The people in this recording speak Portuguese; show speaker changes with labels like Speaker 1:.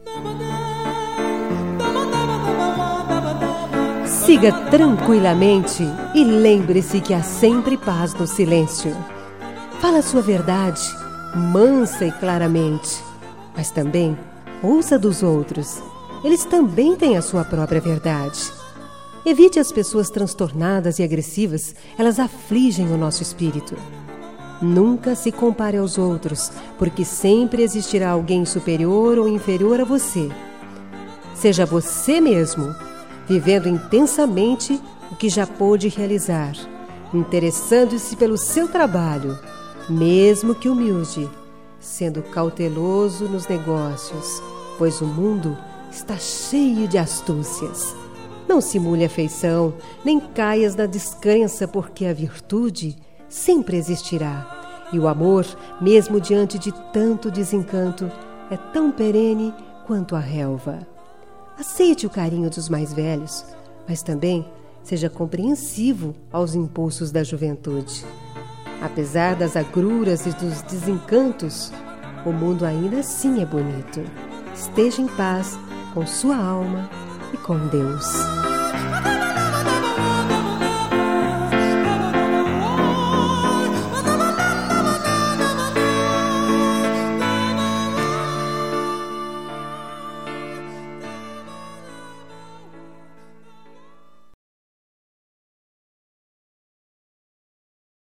Speaker 1: Siga tranquilamente e lembre-se que há sempre paz no silêncio. Fala a sua verdade, mansa e claramente, mas também ouça dos outros. Eles também têm a sua própria verdade. Evite as pessoas transtornadas e agressivas, elas afligem o nosso espírito. Nunca se compare aos outros, porque sempre existirá alguém superior ou inferior a você. Seja você mesmo, vivendo intensamente o que já pôde realizar, interessando-se pelo seu trabalho, mesmo que humilde, sendo cauteloso nos negócios, pois o mundo está cheio de astúcias. Não simule afeição, nem caias na descrença, porque a virtude sempre existirá. E o amor, mesmo diante de tanto desencanto, é tão perene quanto a relva. Aceite o carinho dos mais velhos, mas também seja compreensivo aos impulsos da juventude. Apesar das agruras e dos desencantos, o mundo ainda assim é bonito. Esteja em paz com sua alma e com Deus.